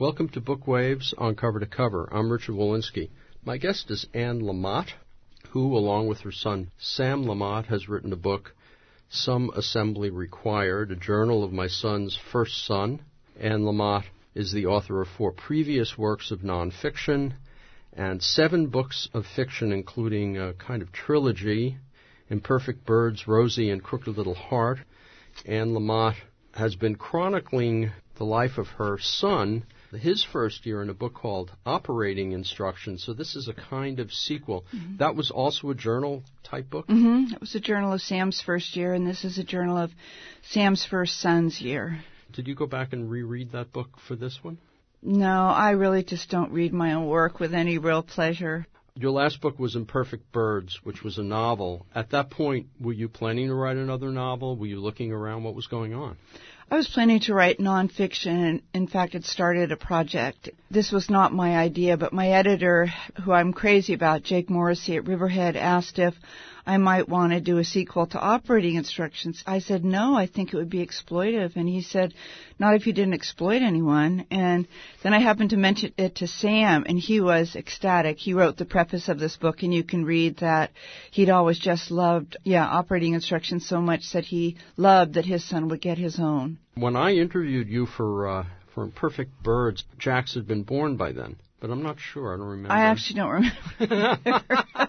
Welcome to Book Waves on Cover to Cover. I'm Richard Walensky. My guest is Anne Lamott, who, along with her son Sam Lamott, has written a book, Some Assembly Required, a journal of my son's first son. Anne Lamott is the author of 4 previous works of nonfiction and 7 books of fiction, including a kind of trilogy, Imperfect Birds, Rosie, and Crooked Little Heart. Anne Lamott has been chronicling the life of her son, his first year, in a book called Operating Instructions. So this is a kind of sequel. Mm-hmm. That was also a journal-type book? Mm-hmm. It was a journal of Sam's first year, and this is a journal of Sam's first son's year. Did you go back and reread that book for this one? No, I really just don't read my own work with any real pleasure. Your last book was Imperfect Birds, which was a novel. At that point, were you planning to write another novel? Were you looking around? What was going on? I was planning to write nonfiction, and in fact, it started a project. This was not my idea, but my editor, who I'm crazy about, Jake Morrissey at Riverhead, asked if I might want to do a sequel to Operating Instructions. I said, no, I think it would be exploitive. And he said, not if you didn't exploit anyone. And then I happened to mention it to Sam, and he was ecstatic. He wrote the preface of this book, and you can read that he'd always just loved, Operating Instructions so much that he loved that his son would get his own. When I interviewed you for Imperfect Birds, Jax had been born by then. But I'm not sure. I don't remember. I actually don't remember.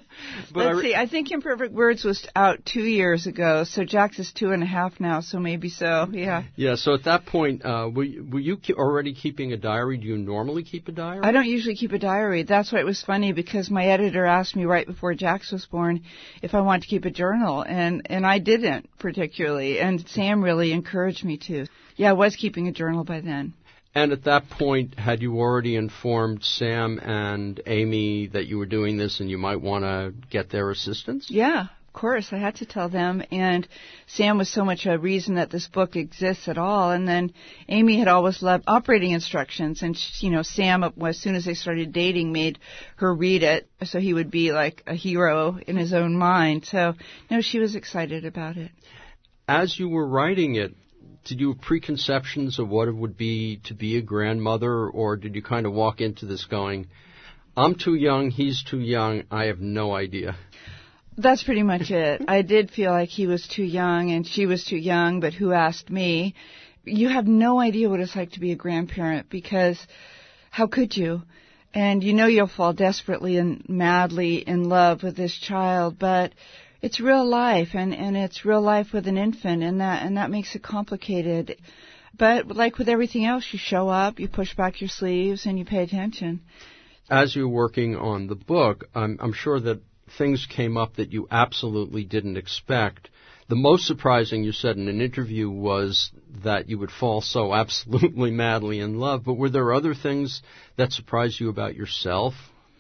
Let's see. I think Imperfect Birds was out 2 years ago, so Jax is 2.5 now, so maybe so, yeah. Yeah, so at that point, were you already keeping a diary? Do you normally keep a diary? I don't usually keep a diary. That's why it was funny, because my editor asked me right before Jax was born if I wanted to keep a journal, and I didn't particularly, and Sam really encouraged me to. Yeah, I was keeping a journal by then. And at that point, had you already informed Sam and Amy that you were doing this and you might want to get their assistance? Yeah, of course. I had to tell them. And Sam was so much a reason that this book exists at all. And then Amy had always loved Operating Instructions. And, Sam, as soon as they started dating, made her read it so he would be like a hero in his own mind. So, she was excited about it. As you were writing it, did you have preconceptions of what it would be to be a grandmother, or did you kind of walk into this going, I'm too young, he's too young, I have no idea? That's pretty much it. I did feel like he was too young and she was too young, but who asked me? You have no idea what it's like to be a grandparent, because how could you? And you'll fall desperately and madly in love with this child, but it's real life, and it's real life with an infant, and that makes it complicated. But like with everything else, you show up, you push back your sleeves, and you pay attention. As you're working on the book, I'm sure that things came up that you absolutely didn't expect. The most surprising, you said in an interview, was that you would fall so absolutely madly in love. But were there other things that surprised you about yourself,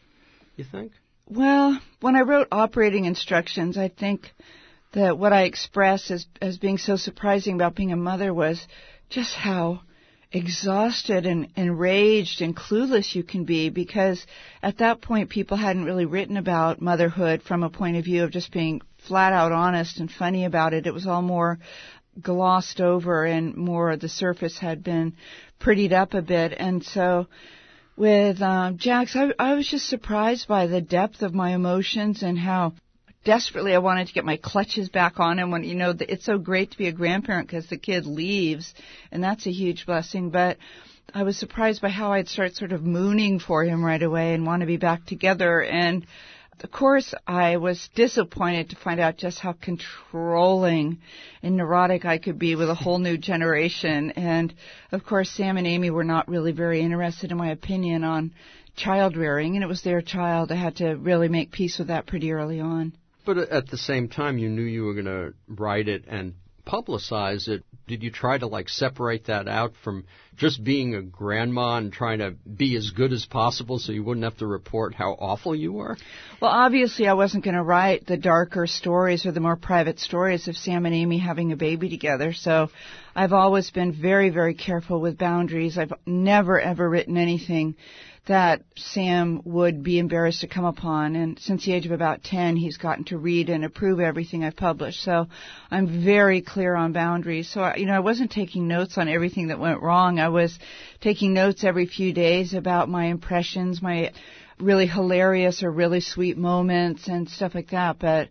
you think? Well, when I wrote Operating Instructions, I think that what I expressed as being so surprising about being a mother was just how exhausted and enraged and clueless you can be, because at that point people hadn't really written about motherhood from a point of view of just being flat out honest and funny about it. It was all more glossed over, and more the surface had been prettied up a bit. And so with Jax, I was just surprised by the depth of my emotions and how desperately I wanted to get my clutches back on him when, it's so great to be a grandparent because the kid leaves, and that's a huge blessing. But I was surprised by how I'd start sort of mooning for him right away and want to be back together. And of course, I was disappointed to find out just how controlling and neurotic I could be with a whole new generation. And, of course, Sam and Amy were not really very interested in my opinion on child rearing, and it was their child. I had to really make peace with that pretty early on. But at the same time, you knew you were going to write it and publicize it. Did you try to, separate that out from just being a grandma and trying to be as good as possible so you wouldn't have to report how awful you were? Well, obviously I wasn't going to write the darker stories or the more private stories of Sam and Amy having a baby together. So I've always been very, very careful with boundaries. I've never, ever written anything that Sam would be embarrassed to come upon. And since the age of about 10, he's gotten to read and approve everything I've published. So I'm very clear on boundaries. So, I wasn't taking notes on everything that went wrong. I was taking notes every few days about my impressions, my really hilarious or really sweet moments and stuff like that. But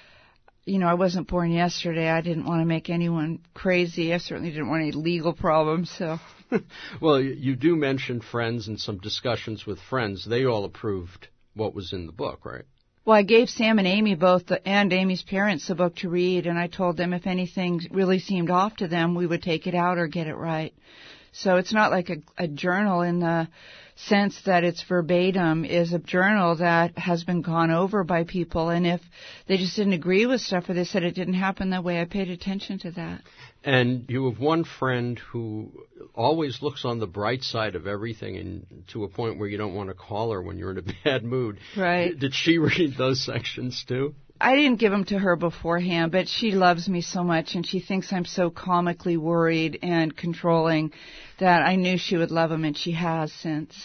I wasn't born yesterday. I didn't want to make anyone crazy. I certainly didn't want any legal problems. So, well, you do mention friends and some discussions with friends. They all approved what was in the book, right? Well, I gave Sam and Amy and Amy's parents the book to read, and I told them if anything really seemed off to them, we would take it out or get it right. So it's not like a journal in the sense that it's verbatim. Is a journal that has been gone over by people, and if they just didn't agree with stuff or they said it didn't happen that way, I paid attention to that. And you have one friend who always looks on the bright side of everything, and to a point where you don't want to call her when you're in a bad mood. Right. Did she read those sections too? I didn't give them to her beforehand, but she loves me so much, and she thinks I'm so comically worried and controlling that I knew she would love them, and she has since.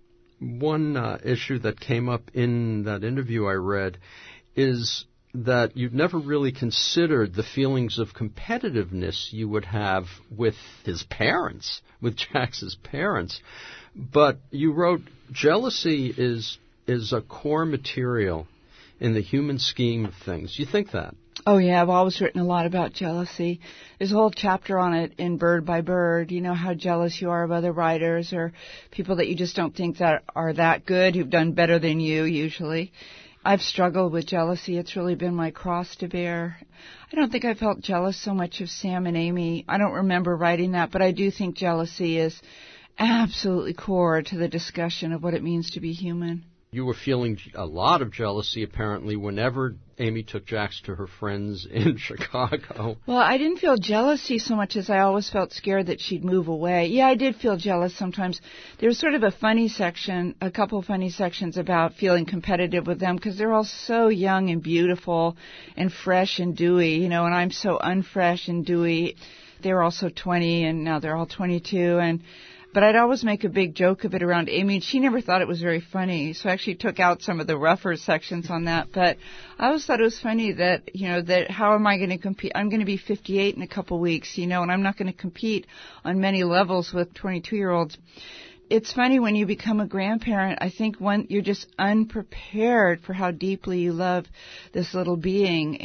One issue that came up in that interview I read is that you've never really considered the feelings of competitiveness you would have with his parents, with Jax's parents. But you wrote, jealousy is a core material in the human scheme of things. You think that? Oh, yeah. I've always written a lot about jealousy. There's a whole chapter on it in Bird by Bird. You know how jealous you are of other writers or people that you just don't think that are that good, who've done better than you, usually. I've struggled with jealousy. It's really been my cross to bear. I don't think I felt jealous so much of Sam and Amy. I don't remember writing that, but I do think jealousy is absolutely core to the discussion of what it means to be human. You were feeling a lot of jealousy, apparently, whenever Amy took Jax to her friends in Chicago. Well, I didn't feel jealousy so much as I always felt scared that she'd move away. Yeah, I did feel jealous sometimes. There was sort of a couple of funny sections about feeling competitive with them because they're all so young and beautiful and fresh and dewy, and I'm so unfresh and dewy. They were also 20, and now they're all 22, But I'd always make a big joke of it around Amy, and she never thought it was very funny. So I actually took out some of the rougher sections on that. But I always thought it was funny that, that how am I going to compete? I'm going to be 58 in a couple weeks, and I'm not going to compete on many levels with 22-year-olds. It's funny when you become a grandparent, I think you're just unprepared for how deeply you love this little being.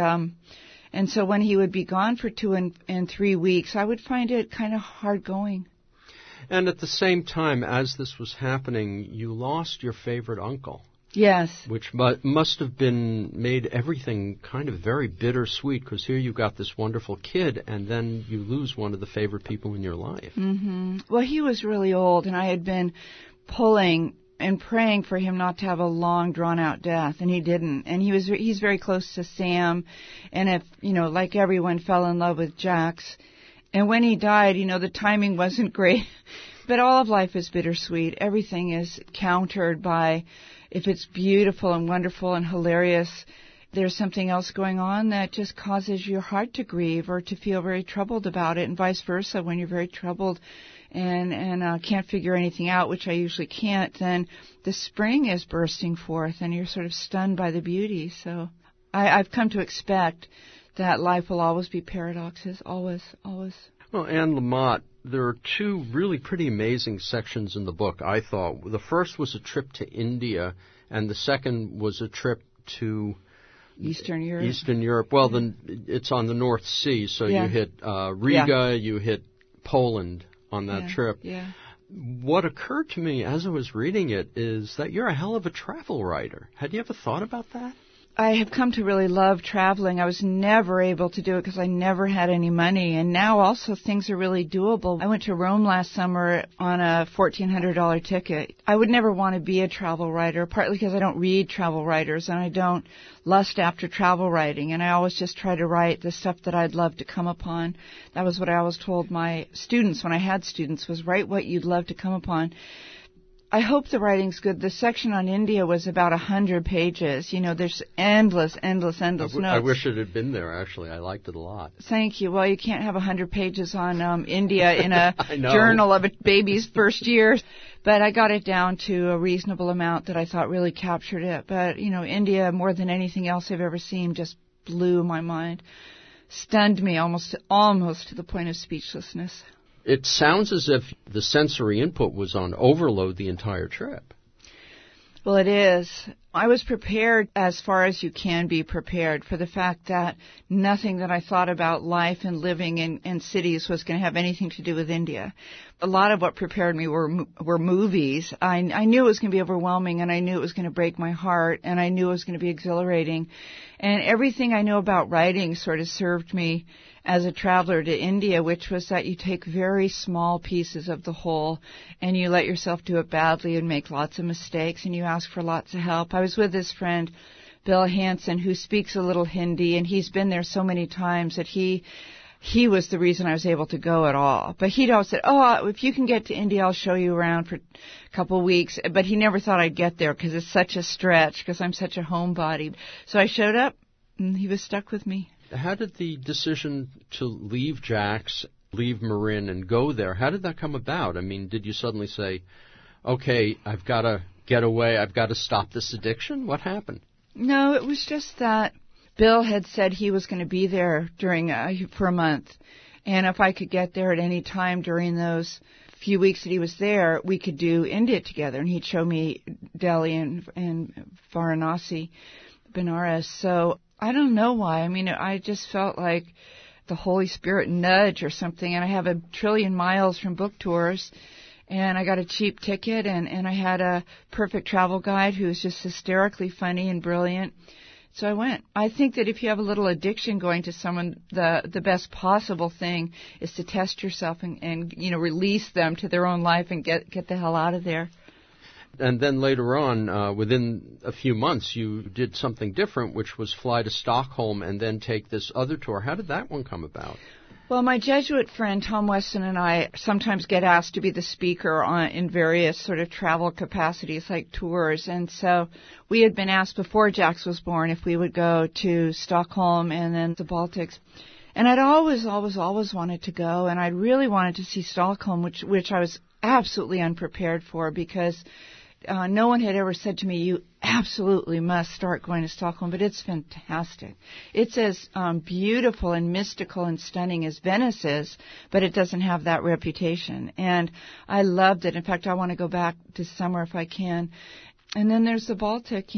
And so when he would be gone for 2 and 3 weeks, I would find it kind of hard going. And at the same time, as this was happening, you lost your favorite uncle. Yes. Which must have made everything kind of very bittersweet, because here you've got this wonderful kid, and then you lose one of the favorite people in your life. Mm-hmm. Well, he was really old, and I had been pulling and praying for him not to have a long, drawn-out death, and he didn't. And he's very close to Sam, and if, like everyone, fell in love with Jax. And when he died, the timing wasn't great. But all of life is bittersweet. Everything is countered by, if it's beautiful and wonderful and hilarious, there's something else going on that just causes your heart to grieve or to feel very troubled about it, and vice versa. When you're very troubled and can't figure anything out, which I usually can't, then the spring is bursting forth and you're sort of stunned by the beauty. So I've come to expect that life will always be paradoxes, always, always. Well, Anne Lamott, there are two really pretty amazing sections in the book, I thought. The first was a trip to India, and the second was a trip to Eastern Europe. Well, then it's on the North Sea, so you hit Riga, you hit Poland on that trip. Yeah. What occurred to me as I was reading it is that you're a hell of a travel writer. Had you ever thought about that? I have come to really love traveling. I was never able to do it because I never had any money. And now also things are really doable. I went to Rome last summer on a $1,400 ticket. I would never want to be a travel writer, partly because I don't read travel writers and I don't lust after travel writing. And I always just try to write the stuff that I'd love to come upon. That was what I always told my students when I had students, was write what you'd love to come upon. I hope the writing's good. The section on India was about 100 pages. You know, there's endless notes. I wish it had been there, actually. I liked it a lot. Thank you. Well, you can't have 100 pages on India in a journal of a baby's first year. But I got it down to a reasonable amount that I thought really captured it. But, you know, India, more than anything else I've ever seen, just blew my mind. Stunned me almost to the point of speechlessness. It sounds as if the sensory input was on overload the entire trip. Well, it is. I was prepared as far as you can be prepared for the fact that nothing that I thought about life and living in cities was going to have anything to do with India. A lot of what prepared me were movies. I knew it was going to be overwhelming, and I knew it was going to break my heart, and I knew it was going to be exhilarating. And everything I know about writing sort of served me as a traveler to India, which was that you take very small pieces of the whole and you let yourself do it badly and make lots of mistakes and you ask for lots of help. I was with this friend, Bill Hansen, who speaks a little Hindi, and he's been there so many times that he was the reason I was able to go at all. But he'd always said, if you can get to India, I'll show you around for a couple of weeks. But he never thought I'd get there because it's such a stretch, because I'm such a homebody. So I showed up, and he was stuck with me. How did the decision to leave Jack's, leave Marin, and go there, how did that come about? I mean, did you suddenly say, okay, I've got to get away, I've got to stop this addiction? What happened? No, it was just that Bill had said he was going to be there for a month. And if I could get there at any time during those few weeks that he was there, we could do India together. And he'd show me Delhi and Varanasi, Benares. So I don't know why. I mean, I just felt like the Holy Spirit nudge or something. And I have 1 trillion miles from book tours. And I got a cheap ticket, and I had a perfect travel guide who was just hysterically funny and brilliant. So I went. I think that if you have a little addiction going to someone, the best possible thing is to test yourself and release them to their own life and get the hell out of there. And then later on, within a few months, you did something different, which was fly to Stockholm and then take this other tour. How did that one come about? Well, my Jesuit friend Tom Weston and I sometimes get asked to be the speaker in various sort of travel capacities like tours. And so we had been asked before Jax was born if we would go to Stockholm and then the Baltics. And I'd always wanted to go, and I really wanted to see Stockholm, which I was absolutely unprepared for, because no one had ever said to me, you absolutely must start going to Stockholm, but it's fantastic. It's as beautiful and mystical and stunning as Venice is, but it doesn't have that reputation. And I loved it. In fact, I want to go back this summer if I can. And then there's the Baltic,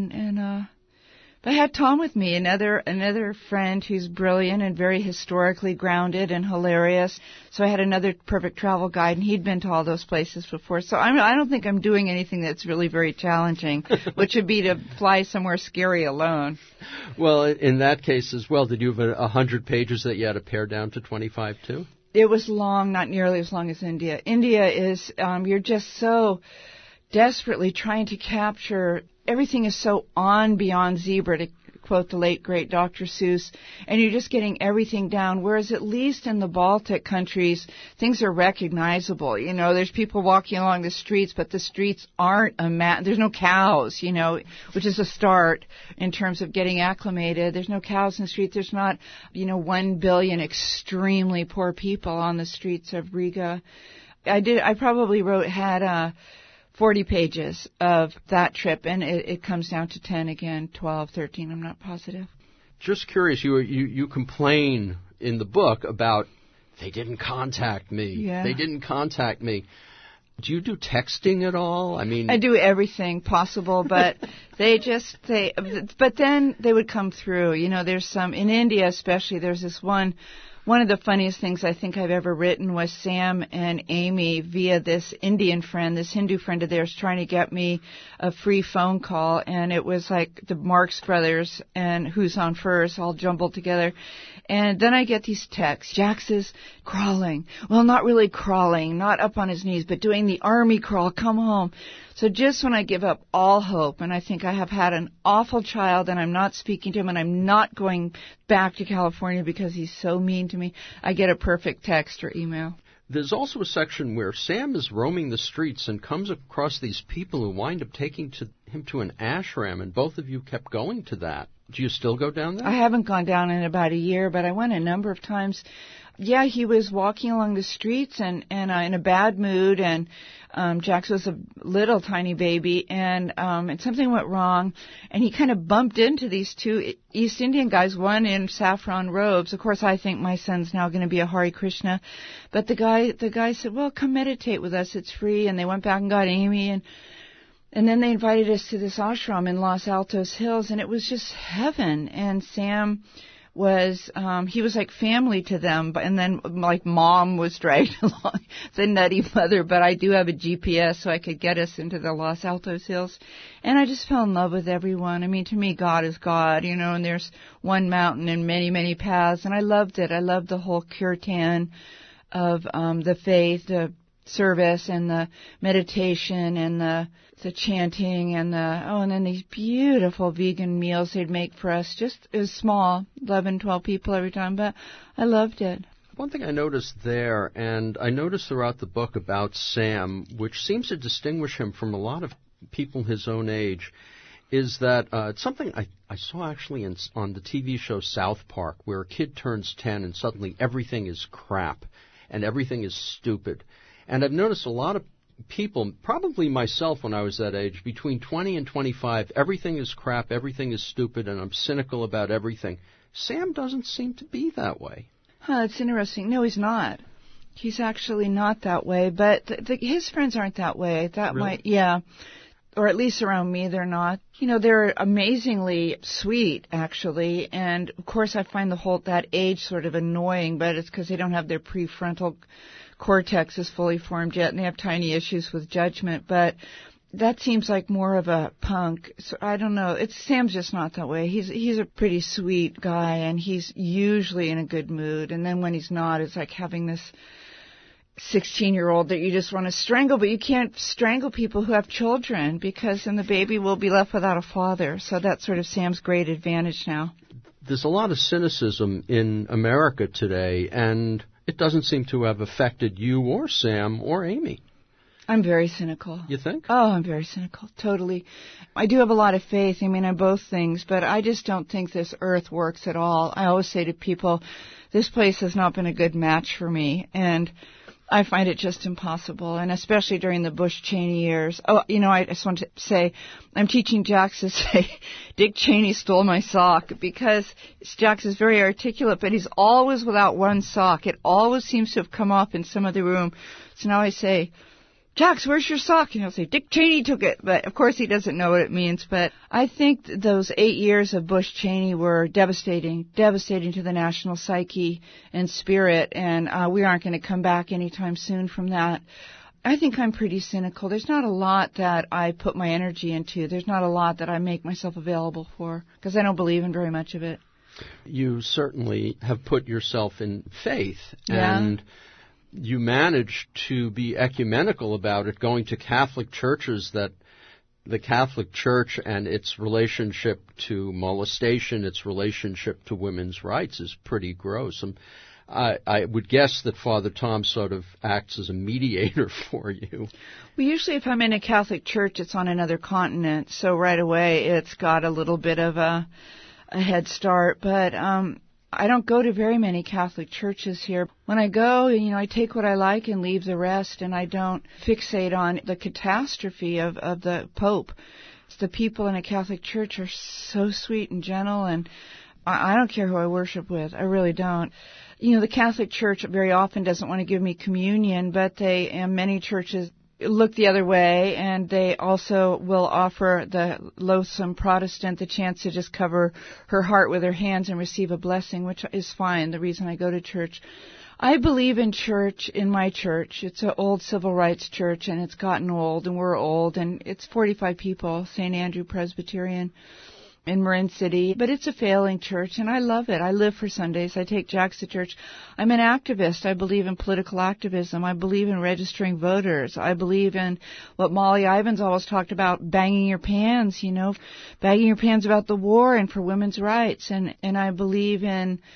but I had Tom with me, another friend who's brilliant and very historically grounded and hilarious. So I had another perfect travel guide, and he'd been to all those places before. So I don't think I'm doing anything that's really very challenging, which would be to fly somewhere scary alone. Well, in that case as well, did you have 100 pages that you had to pare down to 25 too? It was long, not nearly as long as India. India is, you're just so desperately trying to capture. Everything is so on beyond zebra, to quote the late, great Dr. Seuss, and you're just getting everything down, whereas at least in the Baltic countries, things are recognizable. There's people walking along the streets, but the streets aren't there's no cows, which is a start in terms of getting acclimated. There's no cows in the street. There's not, 1 billion extremely poor people on the streets of Riga. I probably had 40 pages of that trip, and it comes down to 10 again, 12, 13, I'm not positive. Just curious, you complain in the book about, they didn't contact me. Yeah. They didn't contact me. Do you do texting at all? I mean, I do everything possible, but but then they would come through. There's some, in India especially, there's this one of the funniest things I think I've ever written was Sam and Amy via this Indian friend, this Hindu friend of theirs, trying to get me a free phone call. And it was like the Marx Brothers and Who's on First all jumbled together. And then I get these texts. Jax is crawling. Well, not really crawling, not up on his knees, but doing the army crawl. Come home. So just when I give up all hope, and I think I have had an awful child, and I'm not speaking to him, and I'm not going back to California because he's so mean to me, I get a perfect text or email. There's also a section where Sam is roaming the streets and comes across these people who wind up taking him to an ashram, and both of you kept going to that. Do you still go down there? I haven't gone down in about a year, but I went a number of times. Yeah, he was walking along the streets and in a bad mood, and Jax was a little tiny baby, and something went wrong, and he kind of bumped into these two East Indian guys, one in saffron robes. Of course, I think my son's now going to be a Hare Krishna, but the guy said, well, come meditate with us, it's free, and they went back and got Amy, and then they invited us to this ashram in Los Altos Hills, and it was just heaven, and Sam was he was like family to them, and then like mom was dragged along, the nutty mother, but I do have a GPS so I could get us into the Los Altos Hills, and I just fell in love with everyone. I mean, to me, God is God, and there's one mountain and many, many paths, and I loved it. I loved the whole kirtan of the faith, the service and the meditation and the chanting and then these beautiful vegan meals they'd make for us. Just, it was small, 11, 12 people every time, but I loved it. One thing I noticed there, and I noticed throughout the book about Sam, which seems to distinguish him from a lot of people his own age, is that it's something I saw actually on the TV show South Park, where a kid turns 10 and suddenly everything is crap and everything is stupid. And I've noticed a lot of people, probably myself when I was that age, between 20 and 25, everything is crap, everything is stupid, and I'm cynical about everything. Sam doesn't seem to be that way. That's interesting. No, he's not. He's actually not that way, but his friends aren't that way. That really? might, yeah. Or at least around me, they're not. They're amazingly sweet, actually. And, of course, I find that age sort of annoying, but it's because they don't have their prefrontal cortex is fully formed yet, and they have tiny issues with judgment. But that seems like more of a punk. So I don't know. Sam's just not that way. He's a pretty sweet guy, and he's usually in a good mood. And then when he's not, it's like having this 16-year-old that you just want to strangle, but you can't strangle people who have children because then the baby will be left without a father. So that's sort of Sam's great advantage now. There's a lot of cynicism in America today, and it doesn't seem to have affected you or Sam or Amy. I'm very cynical. You think? Oh, I'm very cynical, totally. I do have a lot of faith, in both things, but I just don't think this earth works at all. I always say to people, this place has not been a good match for me, and I find it just impossible, and especially during the Bush-Cheney years. Oh, I just want to say, I'm teaching Jax to say, Dick Cheney stole my sock, because Jax is very articulate, but he's always without one sock. It always seems to have come up in some other room. So now I say, Jax, where's your sock? And he'll say, Dick Cheney took it. But, of course, he doesn't know what it means. But I think those 8 years of Bush-Cheney were devastating to the national psyche and spirit. And we aren't going to come back anytime soon from that. I think I'm pretty cynical. There's not a lot that I put my energy into. There's not a lot that I make myself available for because I don't believe in very much of it. You certainly have put yourself in faith. Yeah. And you managed to be ecumenical about it, going to Catholic churches, that the Catholic Church and its relationship to molestation, its relationship to women's rights is pretty gross. I would guess that Father Tom sort of acts as a mediator for you. Well, usually if I'm in a Catholic church, it's on another continent, so right away it's got a little bit of a head start, but I don't go to very many Catholic churches here. When I go, I take what I like and leave the rest, and I don't fixate on the catastrophe of the Pope. The people in a Catholic church are so sweet and gentle, and I don't care who I worship with. I really don't. The Catholic Church very often doesn't want to give me communion, but many churches look the other way, and they also will offer the loathsome Protestant the chance to just cover her heart with her hands and receive a blessing, which is fine, the reason I go to church. I believe in church, in my church. It's an old civil rights church, and it's gotten old, and we're old, and it's 45 people, St. Andrew Presbyterian in Marin City, but it's a failing church, and I love it. I live for Sundays. I take Jax to church. I'm an activist. I believe in political activism. I believe in registering voters. I believe in what Molly Ivins always talked about, banging your pans, banging your pans about the war and for women's rights. And I believe in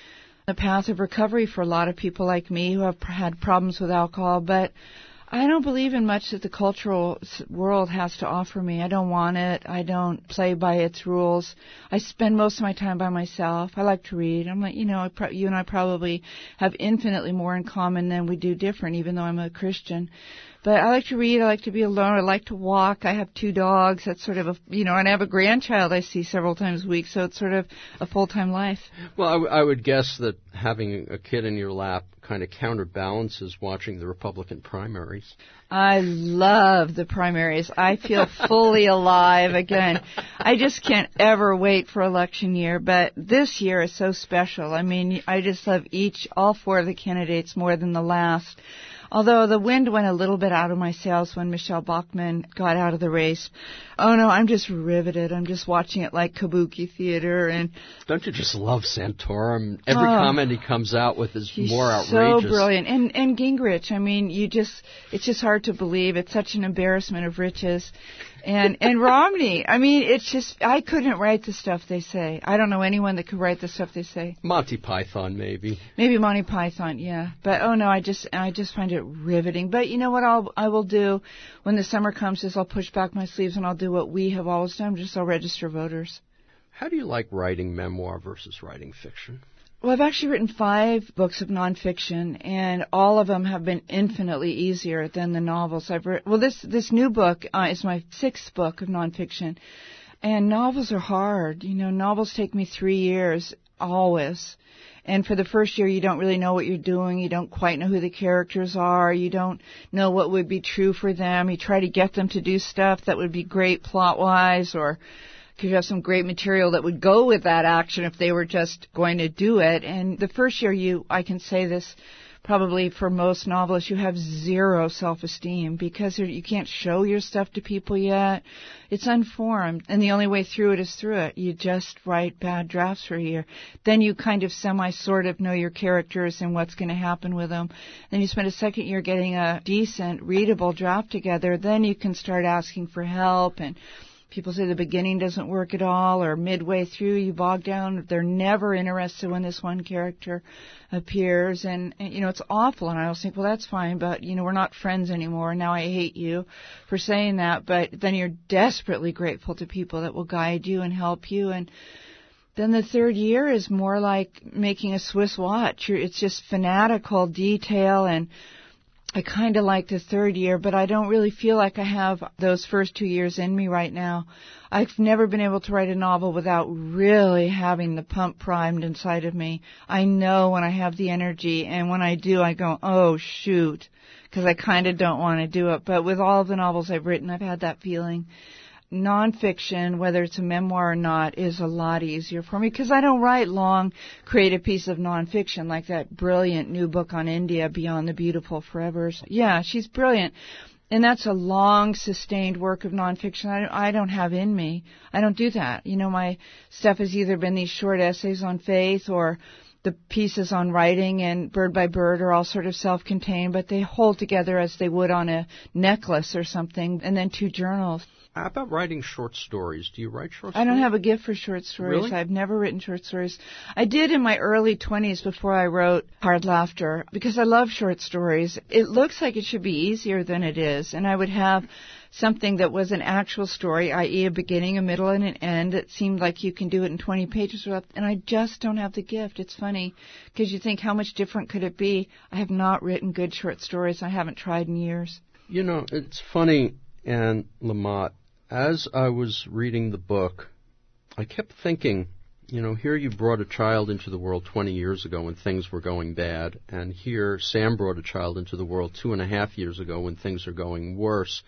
the path of recovery for a lot of people like me who have had problems with alcohol, but I don't believe in much that the cultural world has to offer me. I don't want it. I don't play by its rules. I spend most of my time by myself. I like to read. I'm like, you and I probably have infinitely more in common than we do different, even though I'm a Christian. But I like to read. I like to be alone. I like to walk. I have 2 dogs. That's sort of and I have a grandchild I see several times a week, so it's sort of a full-time life. Well, I would guess that having a kid in your lap kind of counterbalances watching the Republican primaries. I love the primaries. I feel fully alive again. I just can't ever wait for election year, but this year is so special. I mean, I just love all 4 of the candidates more than the last. Although the wind went a little bit out of my sails when Michelle Bachmann got out of the race. Oh no, I'm just riveted. I'm just watching it like kabuki theater. And don't you just love Santorum? Every comment he comes out with is more outrageous. So brilliant. And Gingrich, I mean, it's just hard to believe. It's such an embarrassment of riches. And Romney, I mean, I couldn't write the stuff they say. I don't know anyone that could write the stuff they say. Monty Python, maybe. Maybe Monty Python, yeah. But oh no, I just find it riveting. But you know what I will do when the summer comes is I'll push back my sleeves and I'll do what we have always done, I'll register voters. How do you like writing memoir versus writing fiction? Well, I've actually written 5 books of nonfiction, and all of them have been infinitely easier than the novels I've written. Well, this new book is my 6th book of nonfiction, and novels are hard. Novels take me 3 years, always. And for the first year, you don't really know what you're doing. You don't quite know who the characters are. You don't know what would be true for them. You try to get them to do stuff that would be great plot-wise, or because you have some great material that would go with that action if they were just going to do it. And the first year, I can say this probably for most novelists, you have 0 self-esteem because you can't show your stuff to people yet. It's unformed, and the only way through it is through it. You just write bad drafts for a year. Then you kind of sort of know your characters and what's going to happen with them. Then you spend a second year getting a decent, readable draft together. Then you can start asking for help, and people say the beginning doesn't work at all, or midway through you bog down. They're never interested when this one character appears, and it's awful. And I always think, well, that's fine, but we're not friends anymore. Now I hate you for saying that. But then you're desperately grateful to people that will guide you and help you. And then the 3rd year is more like making a Swiss watch. It's just fanatical detail, and I kind of like the 3rd year, but I don't really feel like I have those first 2 years in me right now. I've never been able to write a novel without really having the pump primed inside of me. I know when I have the energy, and when I do, I go, oh, shoot, because I kind of don't want to do it. But with all of the novels I've written, I've had that feeling. Nonfiction, whether it's a memoir or not, is a lot easier for me because I don't write long, creative pieces of nonfiction like that brilliant new book on India, Beyond the Beautiful Forevers. Yeah, she's brilliant. And that's a long, sustained work of nonfiction I don't have in me. I don't do that. My stuff has either been these short essays on faith, or the pieces on writing and Bird by Bird are all sort of self-contained, but they hold together as they would on a necklace or something, and then 2 journals. How about writing short stories? Do you write short stories? I don't have a gift for short stories. Really? I've never written short stories. I did in my early 20s before I wrote Hard Laughter because I love short stories. It looks like it should be easier than it is, and I would have something that was an actual story, i.e. a beginning, a middle, and an end. It seemed like you can do it in 20 pages, and I just don't have the gift. It's funny because you think, how much different could it be? I have not written good short stories. I haven't tried in years. It's funny, Anne Lamott, as I was reading the book, I kept thinking, here you brought a child into the world 20 years ago when things were going bad, and here Sam brought a child into the world 2.5 years ago when things are going worse.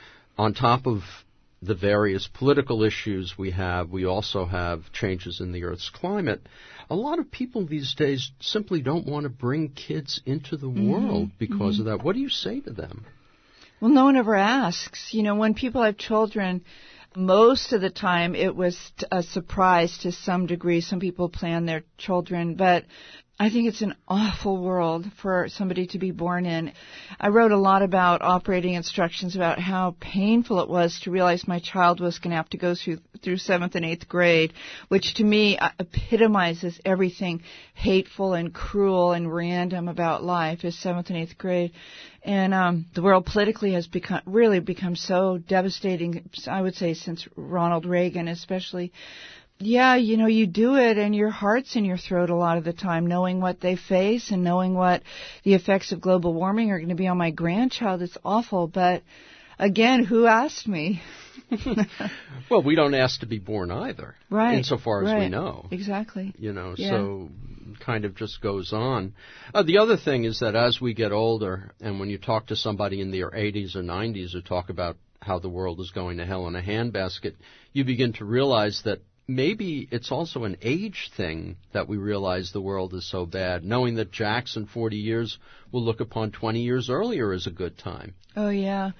On top of the various political issues we also have changes in the Earth's climate. A lot of people these days simply don't want to bring kids into the world because of that. What do you say to them? Well, no one ever asks. When people have children, most of the time it was a surprise to some degree. Some people plan their children, but I think it's an awful world for somebody to be born in. I wrote a lot about operating instructions, about how painful it was to realize my child was going to have to go through 7th and 8th grade, which to me epitomizes everything hateful and cruel and random about life, is 7th and 8th grade. And the world politically has become so devastating, I would say, since Ronald Reagan especially. Yeah, you do it and your heart's in your throat a lot of the time, knowing what they face and knowing what the effects of global warming are going to be on my grandchild. It's awful, but again, who asked me? Well, we don't ask to be born either, right? Insofar as we know. Exactly. So kind of just goes on. The other thing is that as we get older, and when you talk to somebody in their 80s or 90s who talk about how the world is going to hell in a handbasket, you begin to realize that maybe it's also an age thing that we realize the world is so bad, knowing that Jax in 40 years will look upon 20 years earlier as a good time. Oh, yeah.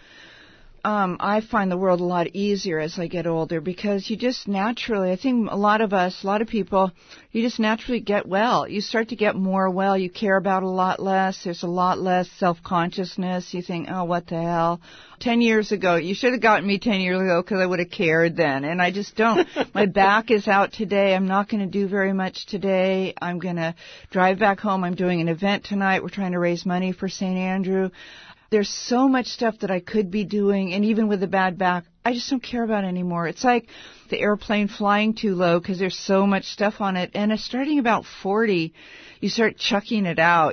I find the world a lot easier as I get older because you just naturally, I think a lot of people, you just naturally get well. You start to get more well. You care about a lot less. There's a lot less self-consciousness. You think, oh, what the hell? 10 years ago, you should have gotten me 10 years ago because I would have cared then. And I just don't. My back is out today. I'm not going to do very much today. I'm going to drive back home. I'm doing an event tonight. We're trying to raise money for St. Andrew. There's so much stuff that I could be doing, and even with a bad back, I just don't care about anymore. It's like the airplane flying too low because there's so much stuff on it. And starting about 40, you start chucking it out,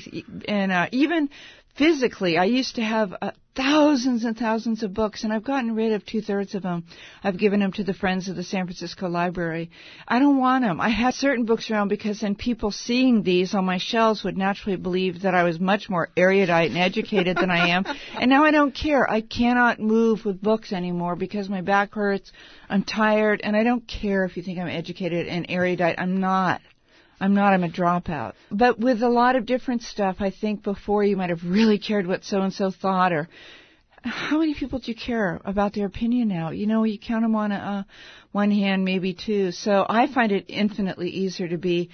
and even physically, I used to have thousands and thousands of books, and I've gotten rid of 2/3 of them. I've given them to the Friends of the San Francisco Library. I don't want them. I have certain books around because then people seeing these on my shelves would naturally believe that I was much more erudite and educated than I am. And now I don't care. I cannot move with books anymore because my back hurts. I'm tired, and I don't care if you think I'm educated and erudite. I'm not. I'm a dropout. But with a lot of different stuff, I think before you might have really cared what so-and-so thought, or how many people do you care about their opinion now? You count them on one hand, maybe two. So I find it infinitely easier to be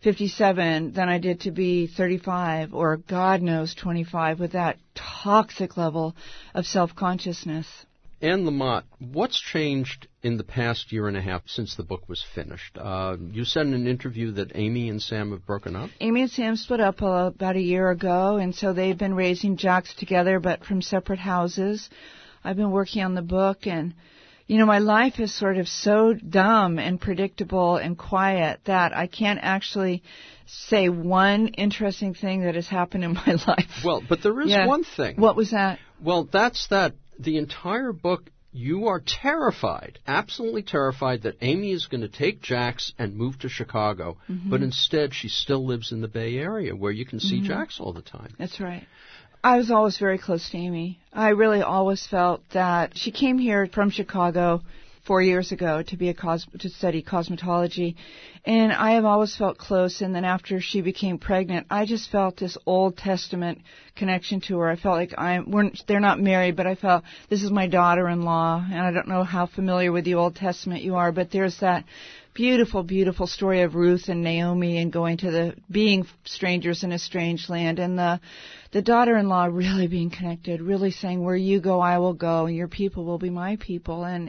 57 than I did to be 35 or God knows 25 with that toxic level of self-consciousness. Anne Lamott, what's changed in the past year and a half since the book was finished? You said in an interview that Amy and Sam have broken up? Amy and Sam split up about a year ago, and so they've been raising Jax together, but from separate houses. I've been working on the book, and, my life is sort of so dumb and predictable and quiet that I can't actually say one interesting thing that has happened in my life. Well, but there is one thing. What was that? Well, that's that. The entire book, you are terrified, absolutely terrified that Amy is going to take Jax and move to Chicago, but instead she still lives in the Bay Area where you can see Jax all the time. That's right. I was always very close to Amy. I really always felt that she came here from Chicago 4 years ago to study cosmetology, and I have always felt close. And then after she became pregnant, I just felt this Old Testament connection to her. I felt like they're not married, but I felt this is my daughter-in-law. And I don't know how familiar with the Old Testament you are, but there's that beautiful, beautiful story of Ruth and Naomi and being strangers in a strange land, and the daughter-in-law really being connected, really saying, where you go, I will go, and your people will be my people. And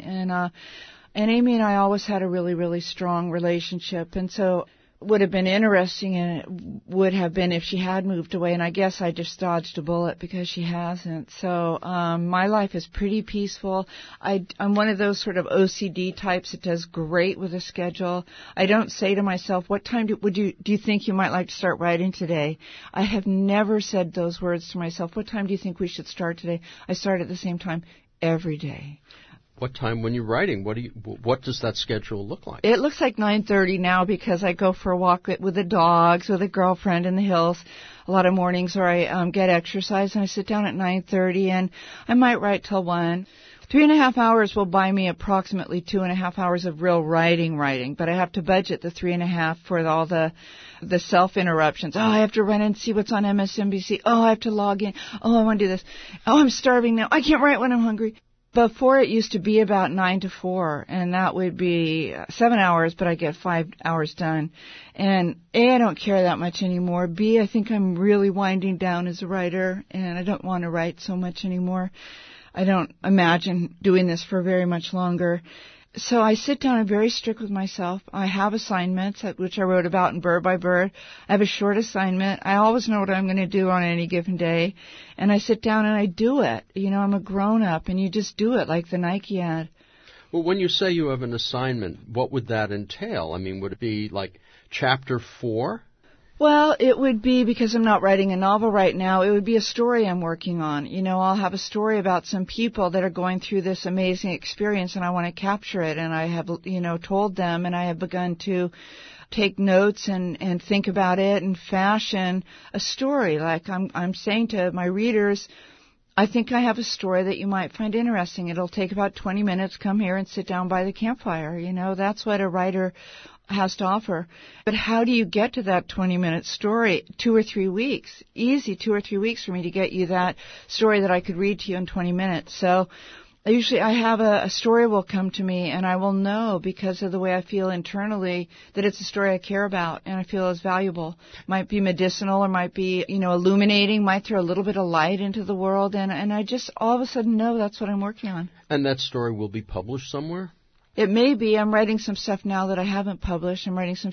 Amy and I always had a really, really strong relationship. And so would have been interesting, and it would have been if she had moved away, and I guess I just dodged a bullet because she hasn't. So my life is pretty peaceful. I'm one of those sort of OCD types that does great with a schedule. I don't say to myself, what time do you think you might like to start writing today? I have never said those words to myself. What time do you think we should start today? I start at the same time every day. What time when you're writing? What does that schedule look like? It looks like 9:30 now because I go for a walk with the dogs, with a girlfriend in the hills a lot of mornings, or I get exercise, and I sit down at 9:30, and I might write till 1. 3.5 hours will buy me approximately 2.5 hours of real writing, but I have to budget the 3.5 for all the self-interruptions. Oh, I have to run and see what's on MSNBC. Oh, I have to log in. Oh, I want to do this. Oh, I'm starving now. I can't write when I'm hungry. Before it used to be about 9 to 4, and that would be 7 hours, but I get 5 hours done. And A, I don't care that much anymore. B, I think I'm really winding down as a writer, and I don't want to write so much anymore. I don't imagine doing this for very much longer. So I sit down and very strict with myself. I have assignments, which I wrote about in Bird by Bird. I have a short assignment. I always know what I'm going to do on any given day. And I sit down and I do it. You know, I'm a grown-up, and you just do it like the Nike ad. Well, when you say you have an assignment, what would that entail? I mean, would it be like chapter 4? Well, it would be, because I'm not writing a novel right now, it would be a story I'm working on. You know, I'll have a story about some people that are going through this amazing experience, and I want to capture it, and I have, you know, told them, and I have begun to take notes and think about it and fashion a story. Like I'm saying to my readers, I think I have a story that you might find interesting. It'll take about 20 minutes. Come here and sit down by the campfire. You know, that's what a writer has to offer. But how do you get to that 20-minute story? 2 or 3 weeks. Easy 2 or 3 weeks for me to get you that story that I could read to you in 20 minutes. So usually I have a story will come to me, and I will know, because of the way I feel internally, that it's a story I care about and I feel is valuable. Might be medicinal, or might be, you know, illuminating, might throw a little bit of light into the world, and I just all of a sudden know that's what I'm working on. And that story will be published somewhere? It may be. I'm writing some stuff now that I haven't published. I'm writing some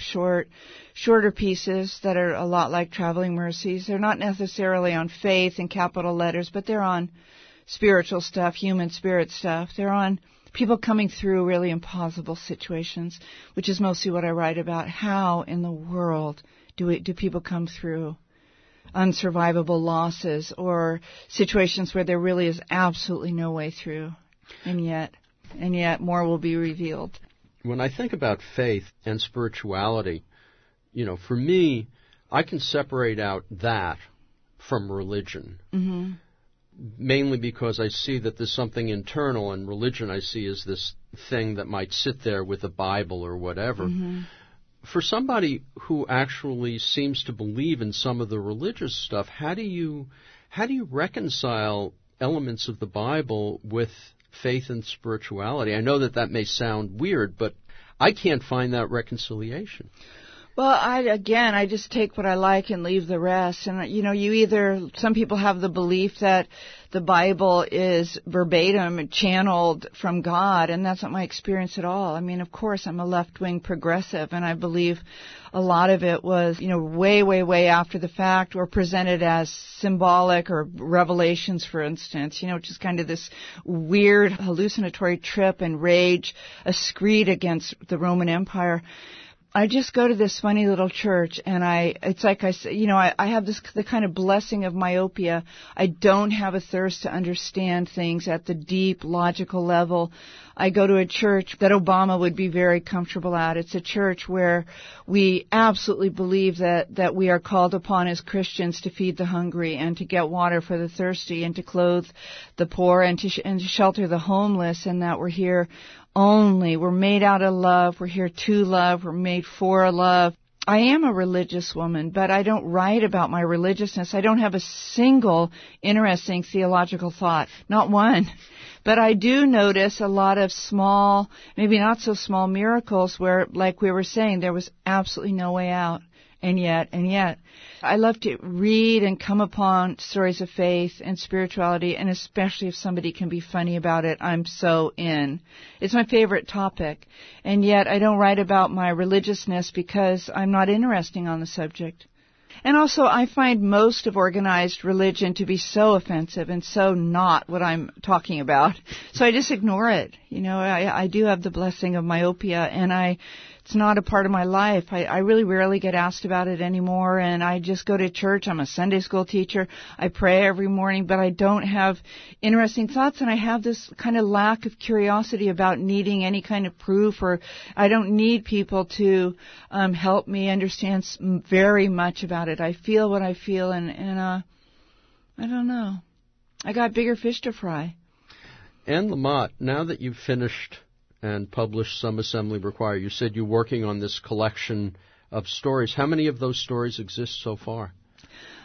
shorter pieces that are a lot like Traveling Mercies. They're not necessarily on faith in capital letters, but they're on spiritual stuff, human spirit stuff. They're on people coming through really impossible situations, which is mostly what I write about. How in the world do people come through unsurvivable losses or situations where there really is absolutely no way through, and yet more will be revealed. When I think about faith and spirituality, you know, for me, I can separate out that from religion. Mm-hmm. Mainly because I see that there's something internal, and religion I see as this thing that might sit there with a Bible or whatever. Mm-hmm. For somebody who actually seems to believe in some of the religious stuff, how do you reconcile elements of the Bible with faith and spirituality? I know that may sound weird, but I can't find that reconciliation. Well, I just take what I like and leave the rest. And, you know, some people have the belief that the Bible is verbatim channeled from God, and that's not my experience at all. I mean, of course, I'm a left-wing progressive, and I believe a lot of it was, you know, way, way, way after the fact, or presented as symbolic, or Revelations, for instance, you know, which is kind of this weird hallucinatory trip and rage, a screed against the Roman Empire. I just go to this funny little church, and it's like I say, you know, I have the kind of blessing of myopia. I don't have a thirst to understand things at the deep logical level. I go to a church that Obama would be very comfortable at. It's a church where we absolutely believe that we are called upon as Christians to feed the hungry, and to get water for the thirsty, and to clothe the poor, and to shelter the homeless, and that we're here we're made out of love, we're here to love, we're made for love. I am a religious woman, but I don't write about my religiousness. I don't have a single interesting theological thought, not one. But I do notice a lot of small, maybe not so small miracles where, like we were saying, there was absolutely no way out. And yet, I love to read and come upon stories of faith and spirituality, and especially if somebody can be funny about it, I'm so in. It's my favorite topic. And yet, I don't write about my religiousness because I'm not interesting on the subject. And also, I find most of organized religion to be so offensive and so not what I'm talking about. So I just ignore it. You know, I do have the blessing of myopia, and it's not a part of my life. I really rarely get asked about it anymore, and I just go to church. I'm a Sunday school teacher. I pray every morning, but I don't have interesting thoughts, and I have this kind of lack of curiosity about needing any kind of proof, or I don't need people to help me understand very much about it. I feel what I feel, and I don't know. I got bigger fish to fry. Anne Lamott, now that you've finished and published Some Assembly Require, you said you're working on this collection of stories. How many of those stories exist so far?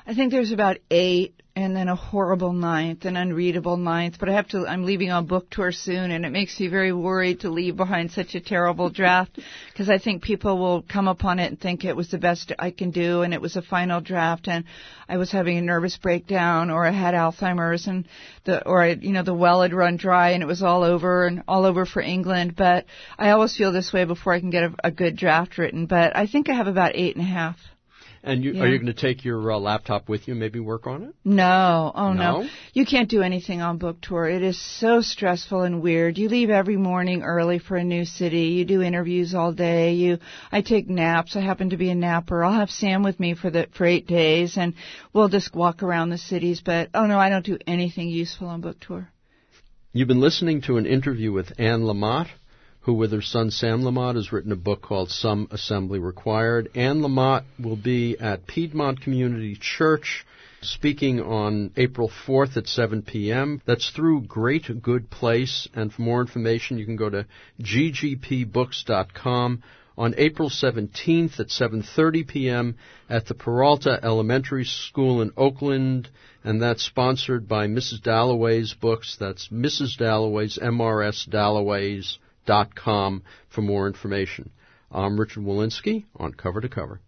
I think there's about 8, and then a horrible 9th, an unreadable 9th. But I'm leaving on book tour soon, and it makes me very worried to leave behind such a terrible draft, because I think people will come upon it and think it was the best I can do, and it was a final draft, and I was having a nervous breakdown, or I had Alzheimer's, and the well had run dry, and it was all over for England. But I always feel this way before I can get a good draft written. But I think I have about 8.5. And are you going to take your laptop with you and maybe work on it? No. Oh, no. You can't do anything on book tour. It is so stressful and weird. You leave every morning early for a new city. You do interviews all day. I take naps. I happen to be a napper. I'll have Sam with me for 8 days, and we'll just walk around the cities. But, I don't do anything useful on book tour. You've been listening to an interview with Anne Lamott, who with her son Sam Lamott has written a book called Some Assembly Required. Anne Lamott will be at Piedmont Community Church speaking on April 4th at 7 p.m. That's through Great Good Place, and for more information you can go to ggpbooks.com. On April 17th at 7:30 p.m. at the Peralta Elementary School in Oakland, and that's sponsored by Mrs. Dalloway's Books. That's Mrs. Dalloway's, MRS Dalloway's.com for more information. I'm Richard Wolinsky on Cover to Cover.